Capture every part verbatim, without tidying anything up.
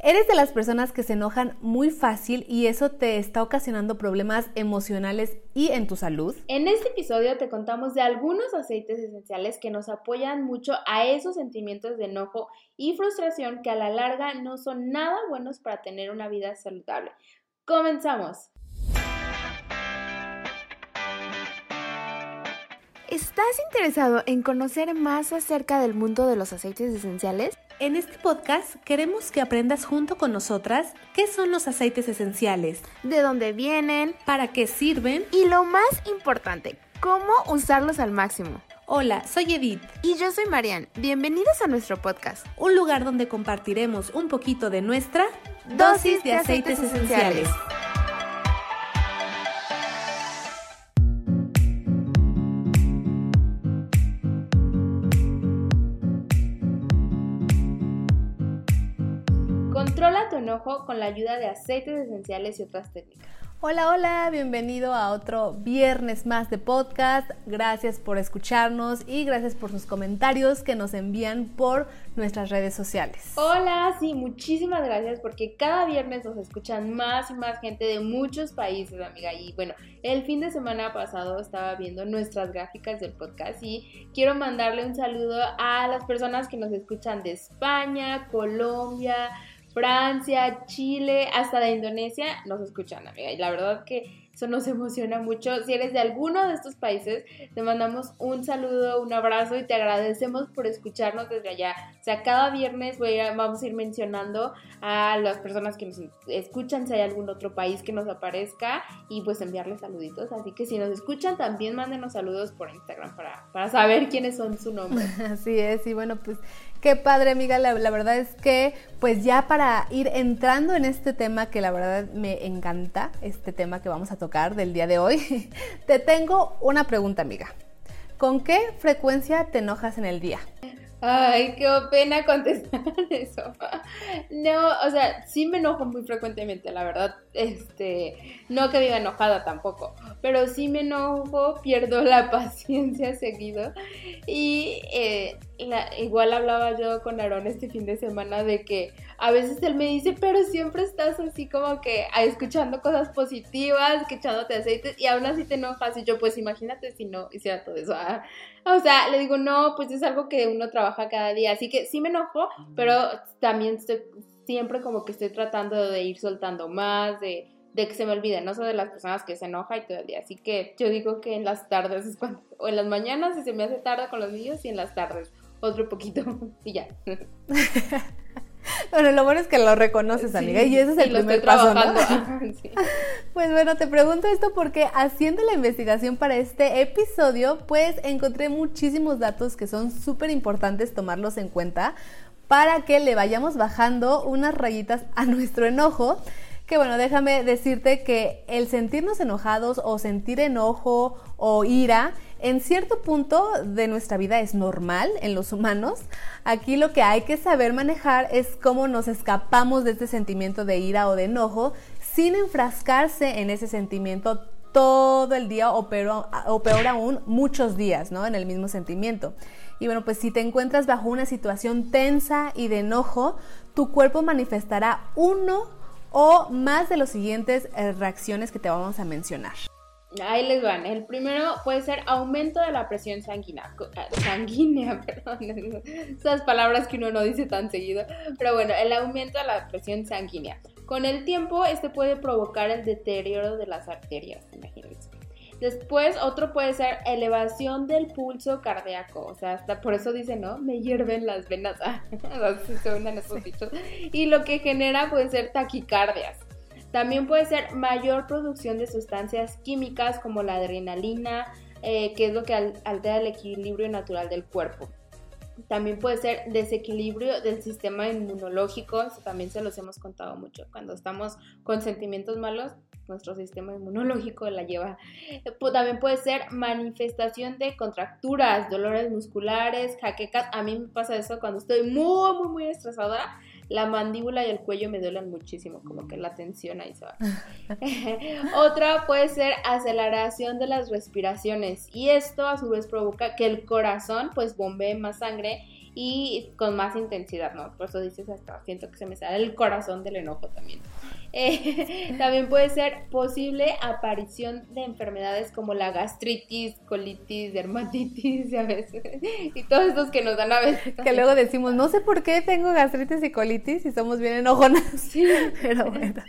¿Eres de las personas que se enojan muy fácil y eso te está ocasionando problemas emocionales y en tu salud? En este episodio te contamos de algunos aceites esenciales que nos apoyan mucho a esos sentimientos de enojo y frustración que a la larga no son nada buenos para tener una vida saludable. ¡Comenzamos! ¿Estás interesado en conocer más acerca del mundo de los aceites esenciales? En este podcast queremos que aprendas junto con nosotras qué son los aceites esenciales, de dónde vienen, para qué sirven y lo más importante, cómo usarlos al máximo. Hola, soy Edith. Y yo soy Marian. Bienvenidos a nuestro podcast. Un lugar donde compartiremos un poquito de nuestra dosis de aceites esenciales. Controla tu enojo con la ayuda de aceites esenciales y otras técnicas. Hola, hola, bienvenido a otro viernes más de podcast. Gracias por escucharnos y gracias por sus comentarios que nos envían por nuestras redes sociales. Hola, sí, muchísimas gracias porque cada viernes nos escuchan más y más gente de muchos países, amiga. Y bueno, el fin de semana pasado estaba viendo nuestras gráficas del podcast y quiero mandarle un saludo a las personas que nos escuchan de España, Colombia, Francia, Chile, hasta de Indonesia nos escuchan, amiga, y la verdad que eso nos emociona mucho. Si eres de alguno de estos países, te mandamos un saludo, un abrazo y te agradecemos por escucharnos desde allá. O sea, cada viernes voy a, vamos a ir mencionando a las personas que nos escuchan, si hay algún otro país que nos aparezca, y pues enviarles saluditos. Así que si nos escuchan, también mándenos saludos por Instagram para, para saber quiénes son su nombre. Así es, y bueno, pues qué padre, amiga, la, la verdad es que pues ya para ir entrando en este tema que la verdad me encanta, este tema que vamos a tocar del día de hoy, te tengo una pregunta, amiga. ¿Con qué frecuencia te enojas en el día? Ay, qué pena contestar eso. No, o sea, sí me enojo muy frecuentemente, la verdad. Este, no que viva enojada tampoco, pero sí me enojo, pierdo la paciencia seguido. Y eh, la, igual hablaba yo con Aarón este fin de semana de que a veces él me dice, pero siempre estás así como que escuchando cosas positivas, que echándote aceites y aún así te enojas. Y yo, pues imagínate si no hiciera todo eso. ¿Ah? O sea, le digo, no, pues es algo que uno trabaja cada día. Así que sí me enojo, pero también estoy siempre como que estoy tratando de ir soltando más, de, de que se me olvide. No soy de las personas que se enoja y todo el día. Así que yo digo que en las tardes es cuando, o en las mañanas si se me hace tarde con los niños y en las tardes otro poquito y ya. Bueno, lo bueno es que lo reconoces, amiga, sí, y ese es el sí, primer paso, ¿no? Sí. Pues bueno, te pregunto esto porque haciendo la investigación para este episodio, pues encontré muchísimos datos que son súper importantes tomarlos en cuenta para que le vayamos bajando unas rayitas a nuestro enojo. Que bueno, déjame decirte que el sentirnos enojados o sentir enojo o ira en cierto punto de nuestra vida es normal en los humanos. Aquí lo que hay que saber manejar es cómo nos escapamos de este sentimiento de ira o de enojo sin enfrascarse en ese sentimiento todo el día o peor, o peor aún muchos días, ¿no? En el mismo sentimiento. Y bueno, pues si te encuentras bajo una situación tensa y de enojo, tu cuerpo manifestará uno o más de las siguientes eh, reacciones que te vamos a mencionar. Ahí les van. El primero puede ser aumento de la presión sanguínea. Sanguínea, perdón. Esas palabras que uno no dice tan seguido. Pero bueno, el aumento de la presión sanguínea. Con el tiempo, este puede provocar el deterioro de las arterias, imagínense. Después, otro puede ser elevación del pulso cardíaco. O sea, hasta por eso dicen, ¿no? Me hierven las venas. Así se unen esos dichos. Y lo que genera puede ser taquicardias. También puede ser mayor producción de sustancias químicas como la adrenalina, eh, que es lo que al- altera el equilibrio natural del cuerpo. También puede ser desequilibrio del sistema inmunológico, eso también se los hemos contado mucho. Cuando estamos con sentimientos malos, nuestro sistema inmunológico la lleva. También puede ser manifestación de contracturas, dolores musculares, jaquecas. A mí me pasa eso cuando estoy muy, muy, muy estresada. La mandíbula y el cuello me duelen muchísimo, como que la tensión ahí se va. Otra puede ser aceleración de las respiraciones y esto a su vez provoca que el corazón pues bombee más sangre y con más intensidad, ¿no? Por eso dices hasta siento que se me sale el corazón del enojo también. Eh, también puede ser posible aparición de enfermedades como la gastritis, colitis, dermatitis, a veces, y todos estos que nos dan a veces. Que luego decimos, no sé por qué tengo gastritis y colitis y somos bien enojonas. Sí. Pero bueno.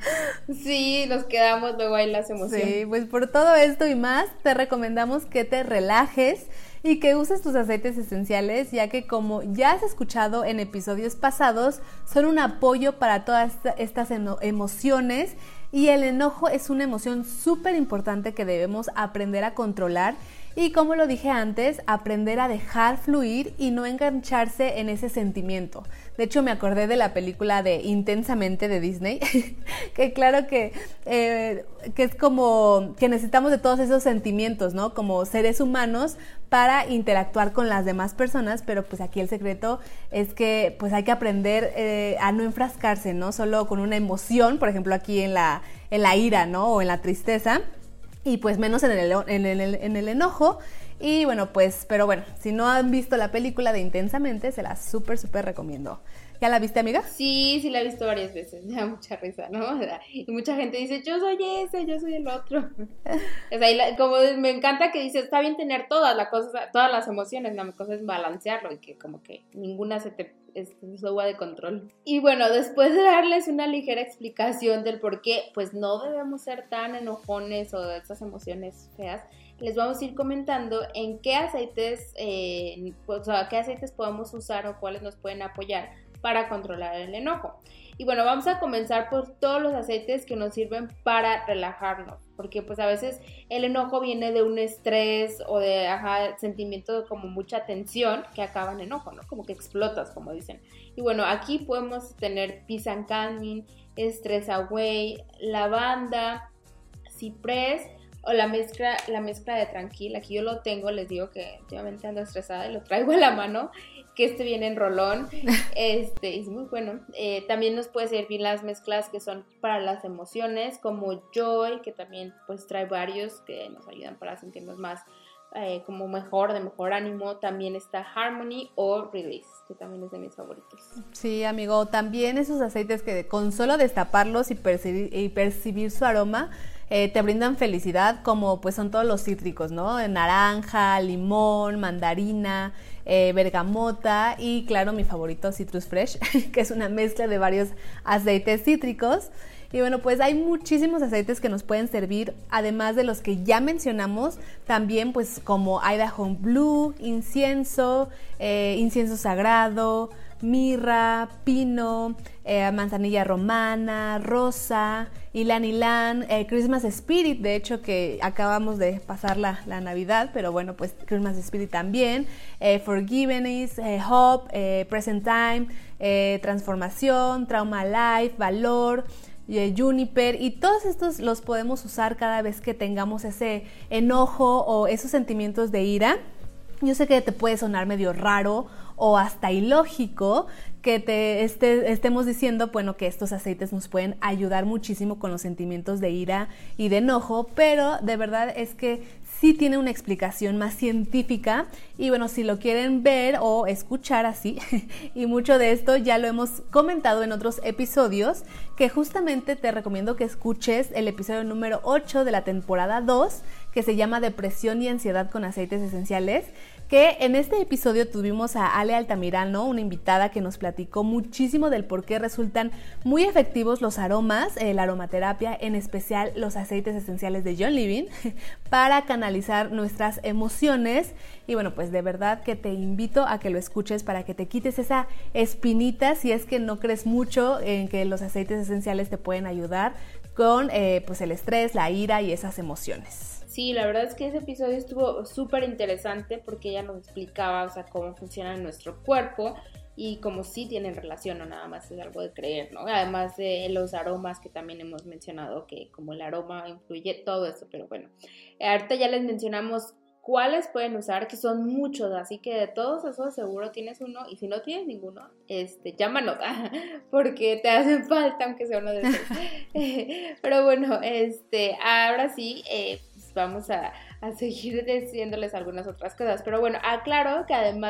Sí, nos quedamos luego ahí las emociones. Sí, pues por todo esto y más, te recomendamos que te relajes y que uses tus aceites esenciales, ya que como ya has escuchado en episodios pasados, son un apoyo para todas estas emociones, y el enojo es una emoción súper importante que debemos aprender a controlar y, como lo dije antes, aprender a dejar fluir y no engancharse en ese sentimiento. De hecho, me acordé de la película de Intensamente de Disney, que claro que, eh, que es como que necesitamos de todos esos sentimientos, ¿no? Como seres humanos para interactuar con las demás personas, pero pues aquí el secreto es que pues hay que aprender eh, a no enfrascarse, ¿no? Solo con una emoción, por ejemplo aquí en la, en la ira, ¿no? O en la tristeza, y pues menos en el, en el, en el enojo. Y bueno, pues, pero bueno, si no han visto la película de Intensamente, se la súper, súper recomiendo. ¿Ya la viste, amiga? Sí, sí la he visto varias veces, me da mucha risa, ¿no? Y mucha gente dice, yo soy ese, yo soy el otro. O sea, y la, como me encanta que dice, está bien tener todas las cosas, todas las emociones, la cosa es balancearlo y que como que ninguna se te suba de control. Y bueno, después de darles una ligera explicación del por qué, pues no debemos ser tan enojones o de estas emociones feas, les vamos a ir comentando en qué aceites, eh, pues, o sea, qué aceites podemos usar o cuáles nos pueden apoyar para controlar el enojo. Y bueno, vamos a comenzar por todos los aceites que nos sirven para relajarnos, porque pues a veces el enojo viene de un estrés o de ajá, sentimiento de como mucha tensión que acaba en enojo, ¿no? Como que explotas, como dicen. Y bueno, aquí podemos tener Peace and Calming, Stress Away, lavanda, ciprés, o la mezcla, la mezcla de Tranquil. Aquí yo lo tengo, les digo que últimamente ando estresada y lo traigo a la mano, que este viene en rolón, este es muy bueno. Eh, también nos puede servir las mezclas que son para las emociones, como Joy, que también pues trae varios que nos ayudan para sentirnos más eh, como mejor, de mejor ánimo. También está Harmony o Release, que también es de mis favoritos. Sí, amigo, también esos aceites que con solo destaparlos y percibir, y percibir su aroma, Eh, te brindan felicidad, como pues son todos los cítricos, ¿no? Naranja, limón, mandarina, eh, bergamota y claro, mi favorito, Citrus Fresh, que es una mezcla de varios aceites cítricos. Y bueno, pues hay muchísimos aceites que nos pueden servir, además de los que ya mencionamos, también pues como Idaho Blue, incienso, eh, incienso sagrado, mirra, pino, eh, manzanilla romana, rosa, ylang ylang, eh, Christmas Spirit, de hecho que acabamos de pasar la, la Navidad, pero bueno, pues Christmas Spirit también, eh, Forgiveness, eh, Hope, eh, Present Time, eh, Transformación, Trauma Life, Valor, eh, Juniper, y todos estos los podemos usar cada vez que tengamos ese enojo o esos sentimientos de ira. Yo sé que te puede sonar medio raro o hasta ilógico que te esté, estemos diciendo, bueno, que estos aceites nos pueden ayudar muchísimo con los sentimientos de ira y de enojo, pero de verdad es que sí tiene una explicación más científica y bueno, si lo quieren ver o escuchar así, y mucho de esto ya lo hemos comentado en otros episodios, que justamente te recomiendo que escuches el episodio número ocho de la temporada dos, que se llama Depresión y Ansiedad con Aceites Esenciales, que en este episodio tuvimos a Ale Altamirano, una invitada que nos platicó muchísimo del por qué resultan muy efectivos los aromas, eh, la aromaterapia, en especial los aceites esenciales de John Living, para canalizar nuestras emociones. Y bueno, pues de verdad que te invito a que lo escuches para que te quites esa espinita si es que no crees mucho en que los aceites esenciales te pueden ayudar con eh, pues el estrés, la ira y esas emociones. Sí, la verdad es que ese episodio estuvo súper interesante porque ella nos explicaba, o sea, cómo funciona nuestro cuerpo y cómo sí tienen relación, no nada más es algo de creer, ¿no? Además de los aromas que también hemos mencionado, que como el aroma influye todo eso, pero bueno, ahorita ya les mencionamos cuáles pueden usar, que son muchos, así que de todos esos seguro tienes uno, y si no tienes ninguno, este, llámanos, porque te hacen falta, aunque sea uno de esos. Pero bueno, este, ahora sí, eh, vamos a, a seguir diciéndoles algunas otras cosas, pero bueno, aclaro que además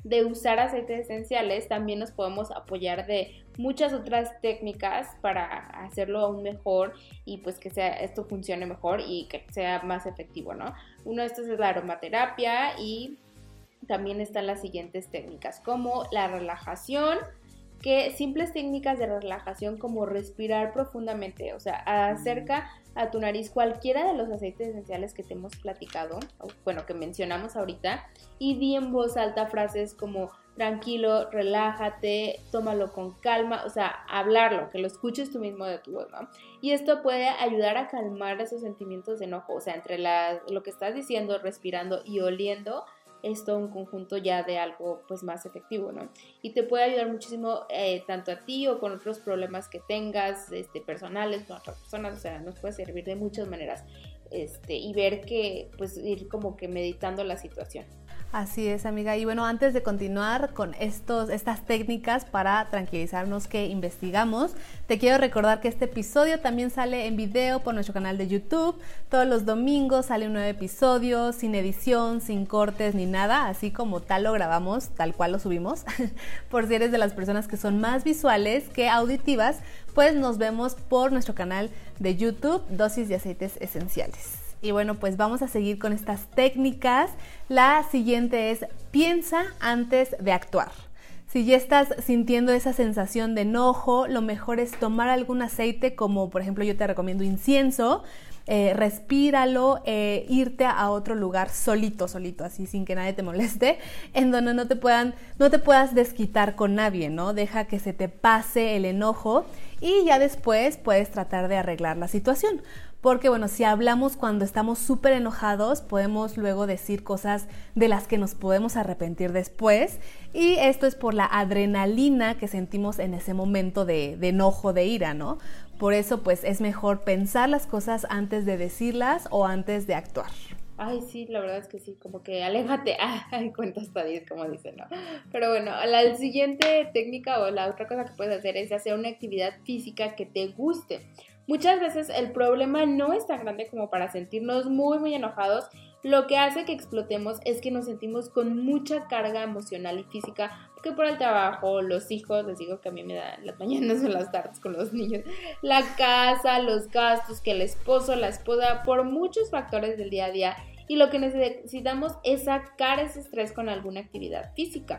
de usar aceites esenciales, también nos podemos apoyar de muchas otras técnicas para hacerlo aún mejor y pues que sea, esto funcione mejor y que sea más efectivo, ¿no? Uno de estos es la aromaterapia y también están las siguientes técnicas como la relajación, que simples técnicas de relajación como respirar profundamente, o sea, acerca a tu nariz cualquiera de los aceites esenciales que te hemos platicado, o, bueno, que mencionamos ahorita, y di en voz alta frases como tranquilo, relájate, tómalo con calma, o sea, hablarlo, que lo escuches tú mismo de tu voz, ¿no? Y esto puede ayudar a calmar esos sentimientos de enojo, o sea, entre la, lo que estás diciendo, respirando y oliendo, es todo un conjunto ya de algo pues más efectivo, ¿no? Y te puede ayudar muchísimo eh, tanto a ti o con otros problemas que tengas, este, personales, con otras personas, o sea, nos puede servir de muchas maneras, este, y ver que, pues, ir como que meditando la situación. Así es, amiga. Y bueno, antes de continuar con estos, estas técnicas para tranquilizarnos que investigamos, te quiero recordar que este episodio también sale en video por nuestro canal de YouTube. Todos los domingos sale un nuevo episodio, sin edición, sin cortes ni nada, así como tal lo grabamos, tal cual lo subimos. Por si eres de las personas que son más visuales que auditivas, pues nos vemos por nuestro canal de YouTube, Dosis de Aceites Esenciales. Y bueno, pues vamos a seguir con estas técnicas. La siguiente es piensa antes de actuar. Si ya estás sintiendo esa sensación de enojo, lo mejor es tomar algún aceite, como por ejemplo yo te recomiendo incienso, eh, respíralo, eh, irte a otro lugar solito, solito, así sin que nadie te moleste, en donde no te puedan, no te puedas desquitar con nadie, ¿no? Deja que se te pase el enojo y ya después puedes tratar de arreglar la situación. Porque bueno, si hablamos cuando estamos súper enojados, podemos luego decir cosas de las que nos podemos arrepentir después. Y esto es por la adrenalina que sentimos en ese momento de, de enojo, de ira, ¿no? Por eso pues es mejor pensar las cosas antes de decirlas o antes de actuar. Ay, sí, la verdad es que sí, como que aléjate, ay, cuenta hasta diez, como dicen, ¿no? Pero bueno, la siguiente técnica o la otra cosa que puedes hacer es hacer una actividad física que te guste. Muchas veces el problema no es tan grande como para sentirnos muy, muy enojados. Lo que hace que explotemos es que nos sentimos con mucha carga emocional y física, porque por el trabajo, los hijos, les digo que a mí me dan las mañanas o las tardes con los niños, la casa, los gastos, que el esposo, la esposa, por muchos factores del día a día, y lo que necesitamos es sacar ese estrés con alguna actividad física.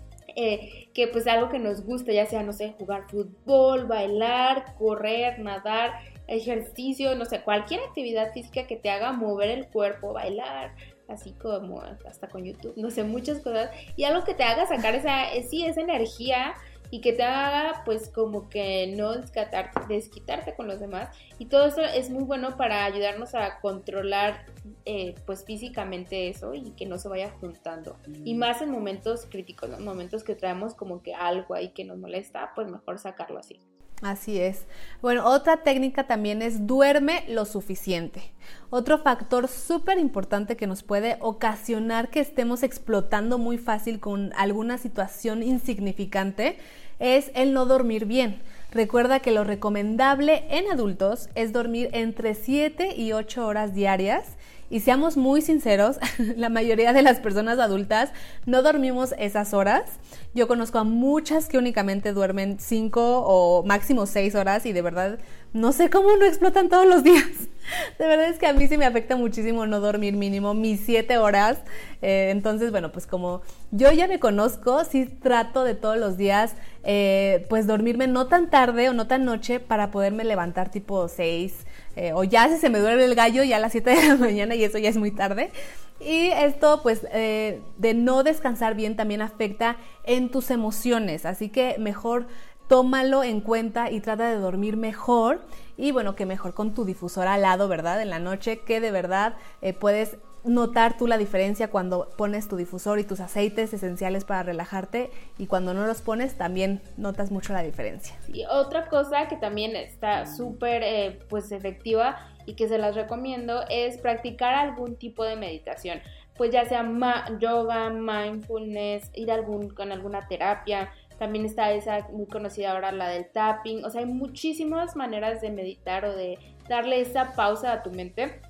Eh, que pues algo que nos gusta, ya sea, no sé, jugar fútbol, bailar, correr, nadar, ejercicio, no sé, cualquier actividad física que te haga mover el cuerpo, bailar, así como hasta con YouTube, no sé, muchas cosas, y algo que te haga sacar esa, sí, esa energía y que te haga pues como que no desquitarte, desquitarte con los demás, y todo eso es muy bueno para ayudarnos a controlar eh, pues físicamente eso y que no se vaya juntando, y más en momentos críticos, ¿no? Momentos que traemos como que algo ahí que nos molesta, pues mejor sacarlo así. Así es. Bueno, otra técnica también es duerme lo suficiente. Otro factor súper importante que nos puede ocasionar que estemos explotando muy fácil con alguna situación insignificante es el no dormir bien. Recuerda que lo recomendable en adultos es dormir entre siete y ocho horas diarias. Y seamos muy sinceros, la mayoría de las personas adultas no dormimos esas horas. Yo conozco a muchas que únicamente duermen cinco o máximo seis horas y de verdad no sé cómo no explotan todos los días. De verdad es que a mí sí me afecta muchísimo no dormir mínimo mis siete horas. Eh, entonces, bueno, pues como yo ya me conozco, sí trato de todos los días eh, pues dormirme no tan tarde o no tan noche para poderme levantar tipo seis. Eh, o ya si se me duerme el gallo ya a las siete de la mañana y eso ya es muy tarde. Y esto pues eh, de no descansar bien también afecta en tus emociones, así que mejor tómalo en cuenta y trata de dormir mejor. Y bueno, que mejor con tu difusor al lado, ¿verdad? En la noche, que de verdad eh, puedes notar tú la diferencia cuando pones tu difusor y tus aceites esenciales para relajarte, y cuando no los pones también notas mucho la diferencia. Y otra cosa que también está súper eh, pues efectiva y que se las recomiendo es practicar algún tipo de meditación, pues ya sea ma- yoga, mindfulness, ir a algún, con alguna terapia. También está esa muy conocida ahora, la del tapping. O sea, hay muchísimas maneras de meditar o de darle esa pausa a tu mente.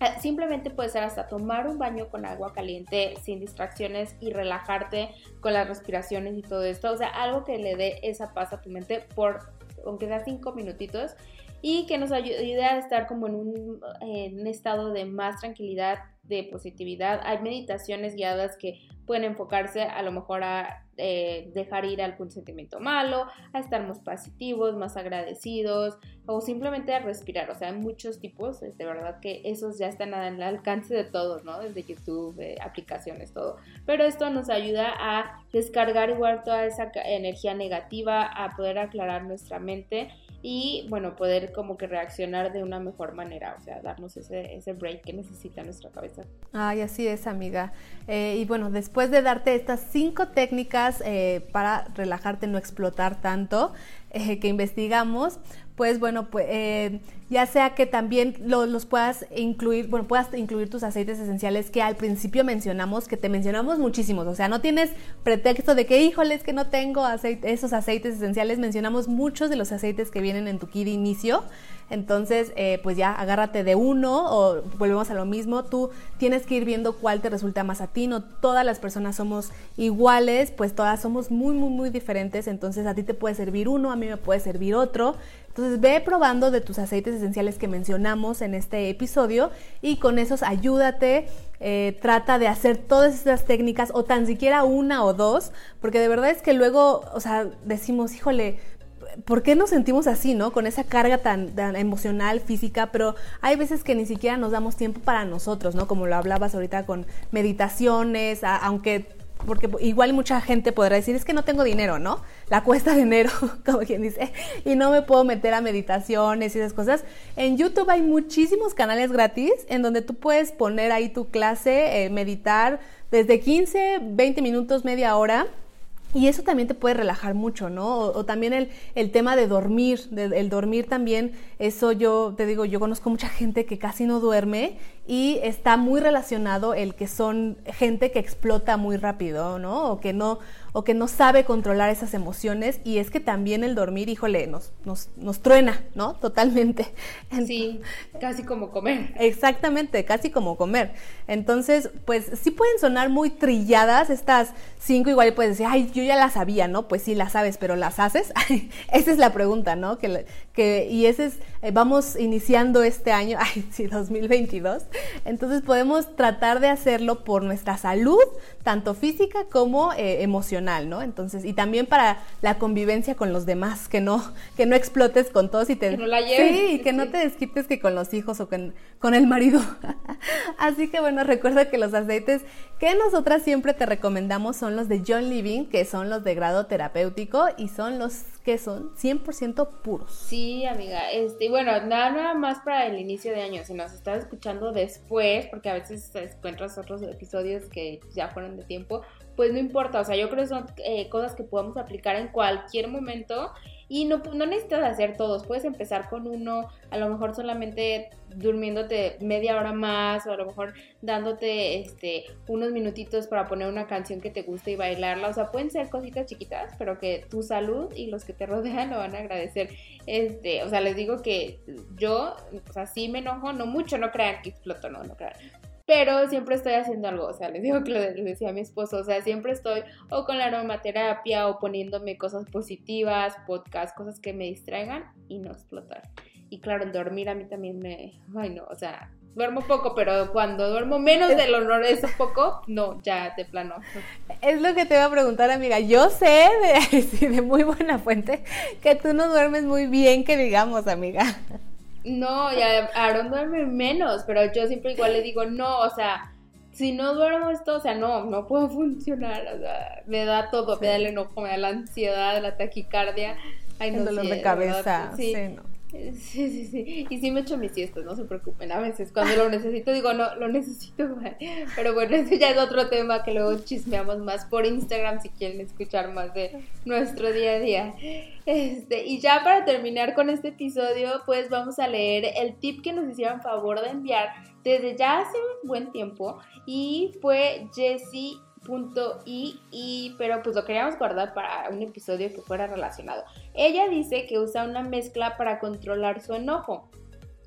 Simplemente puede ser hasta tomar un baño con agua caliente sin distracciones y relajarte con las respiraciones y todo esto. O sea, algo que le dé esa paz a tu mente por, aunque sea cinco minutitos, y que nos ayude a estar como en un, en un estado de más tranquilidad, de positividad. Hay meditaciones guiadas que pueden enfocarse a lo mejor a eh, dejar ir algún sentimiento malo, a estar más positivos, más agradecidos, o simplemente a respirar. O sea, hay muchos tipos, de verdad que esos ya están al alcance de todos, ¿no? Desde YouTube, eh, aplicaciones, todo. Pero esto nos ayuda a descargar igual toda esa energía negativa, a poder aclarar nuestra mente y, bueno, poder como que reaccionar de una mejor manera, o sea, darnos ese, ese break que necesita nuestra cabeza. Ay, así es, amiga. Eh, y bueno, después de darte estas cinco técnicas eh, para relajarte, no explotar tanto, eh, que investigamos, pues bueno, pues eh, ya sea que también lo, los puedas incluir, bueno, puedas incluir tus aceites esenciales que al principio mencionamos, que te mencionamos muchísimos, o sea, no tienes pretexto de que, híjole, es que no tengo aceite, esos aceites esenciales, mencionamos muchos de los aceites que vienen en tu kit de inicio. Entonces, eh, pues ya agárrate de uno o volvemos a lo mismo. Tú tienes que ir viendo cuál te resulta más a ti. No todas las personas somos iguales, pues todas somos muy, muy, muy diferentes. Entonces, a ti te puede servir uno, a mí me puede servir otro. Entonces, ve probando de tus aceites esenciales que mencionamos en este episodio y con esos ayúdate. Eh, trata de hacer todas estas técnicas o tan siquiera una o dos, porque de verdad es que luego, o sea, decimos, híjole, ¿por qué nos sentimos así, no? Con esa carga tan, tan emocional, física, pero hay veces que ni siquiera nos damos tiempo para nosotros, ¿no? Como lo hablabas ahorita con meditaciones, a, aunque, porque igual mucha gente podrá decir, es que no tengo dinero, ¿no? La cuesta de enero, como quien dice, y no me puedo meter a meditaciones y esas cosas. En YouTube hay muchísimos canales gratis en donde tú puedes poner ahí tu clase, eh, meditar desde quince, veinte minutos, media hora. Y eso también te puede relajar mucho, ¿no? O, o también el, el tema de dormir, de, el dormir también, eso yo te digo, yo conozco mucha gente que casi no duerme y está muy relacionado el que son gente que explota muy rápido, ¿no? O que no, o que no sabe controlar esas emociones y es que también el dormir, híjole, nos, nos, nos truena, ¿no? Totalmente. Sí, casi como comer. Exactamente, casi como comer. Entonces, pues sí pueden sonar muy trilladas estas cinco, igual puedes decir, ay, yo ya las sabía, ¿no? Pues sí, las sabes, pero ¿las haces? Esa es la pregunta, ¿no? Que, que, y ese es, eh, vamos iniciando este año, ay, sí, dos mil veintidós, entonces podemos tratar de hacerlo por nuestra salud, tanto física como eh, emocional, ¿no? Entonces, y también para la convivencia con los demás, que no, que no explotes con todos y te... Que no la lleves. Sí, y que sí. No te desquites que con los hijos o con, con el marido. Así que bueno, recuerda que los aceites que nosotras siempre te recomendamos son los de John Living, que son los de grado terapéutico y son los que son cien por ciento puros. Sí, amiga, este, bueno, nada, nada más para el inicio de año, si nos estás escuchando después, porque a veces encuentras otros episodios que ya fueron de tiempo, pues no importa, o sea, yo creo que son eh, cosas que podemos aplicar en cualquier momento y no, no necesitas hacer todos, puedes empezar con uno, a lo mejor solamente durmiéndote media hora más o a lo mejor dándote este unos minutitos para poner una canción que te guste y bailarla, o sea, pueden ser cositas chiquitas, pero que tu salud y los que te rodean lo van a agradecer. Este, o sea, les digo que yo, o sea, sí me enojo, no mucho, no crean que exploto, no, no crean. Pero siempre estoy haciendo algo, o sea, les digo que lo decía a mi esposo, o sea, siempre estoy o con la aromaterapia o poniéndome cosas positivas, podcasts, cosas que me distraigan y no explotar. Y claro, el dormir a mí también me, ay no, o sea, duermo poco, pero cuando duermo menos del honor de eso poco, no, ya de plano. Es lo que te iba a preguntar, amiga, yo sé de, sí, de muy buena fuente que tú no duermes muy bien, que digamos, amiga. No, ya Aaron duerme menos, pero yo siempre igual le digo, no, o sea, si no duermo esto, o sea, no, no puedo funcionar, o sea, me da todo, sí. Me da el enojo, me da la ansiedad, la taquicardia, ay, no, el dolor sí, de cabeza, sí, sí, no. Sí, sí, sí, y sí me echo mis siestas, no se preocupen, a veces cuando lo necesito digo, no, lo necesito, pero bueno, ese ya es otro tema que luego chismeamos más por Instagram si quieren escuchar más de nuestro día a día. Este, y ya para terminar con este episodio, pues vamos a leer el tip que nos hicieron favor de enviar desde ya hace un buen tiempo y fue Jessie punto i y pero pues lo queríamos guardar para un episodio que fuera relacionado. Ella dice que usa una mezcla para controlar su enojo.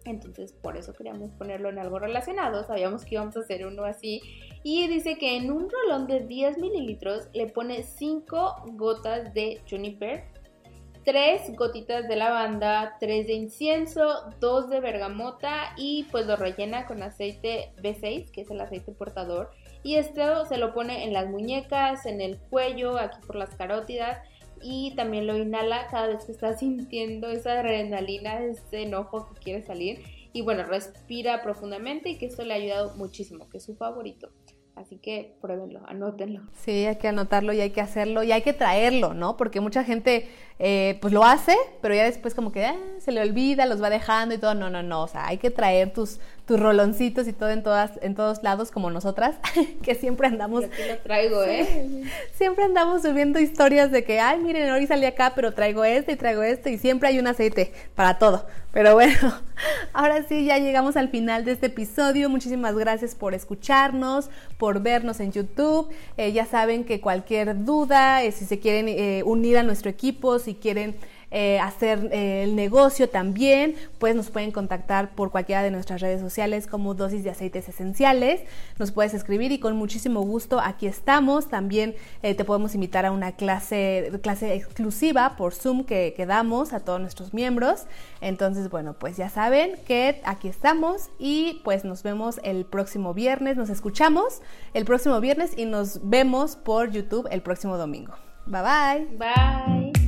Entonces por eso queríamos ponerlo en algo relacionado, sabíamos que íbamos a hacer uno así. Y dice que en un rolón de diez mililitros le pone cinco gotas de juniper, tres gotitas de lavanda, tres de incienso, dos de bergamota y pues lo rellena con aceite B seis, que es el aceite portador. Y esto se lo pone en las muñecas, en el cuello, aquí por las carótidas. Y también lo inhala cada vez que está sintiendo esa adrenalina, ese enojo que quiere salir. Y bueno, respira profundamente y que esto le ha ayudado muchísimo, que es su favorito. Así que pruébenlo, anótenlo. Sí, hay que anotarlo y hay que hacerlo y hay que traerlo, ¿no? Porque mucha gente eh, pues lo hace, pero ya después como que eh, se le olvida, los va dejando y todo. No, no, no, o sea, hay que traer tus, tus roloncitos y todo en todas, en todos lados como nosotras, que siempre andamos... Yo aquí lo traigo, ¿eh? Sí, siempre andamos subiendo historias de que, ay, miren, hoy salí acá, pero traigo este y traigo este y siempre hay un aceite para todo. Pero bueno, ahora sí, ya llegamos al final de este episodio. Muchísimas gracias por escucharnos, por vernos en YouTube. Eh, ya saben que cualquier duda, eh, si se quieren eh, unir a nuestro equipo, si quieren eh, hacer eh, el negocio también, pues nos pueden contactar por cualquiera de nuestras redes sociales como Dosis de Aceites Esenciales. Nos puedes escribir y con muchísimo gusto aquí estamos. También eh, te podemos invitar a una clase, clase exclusiva por Zoom que, que damos a todos nuestros miembros. Entonces, bueno, pues ya saben que aquí estamos y pues nos vemos el próximo viernes, nos escuchamos el próximo viernes y nos vemos por YouTube el próximo domingo. Bye bye. Bye.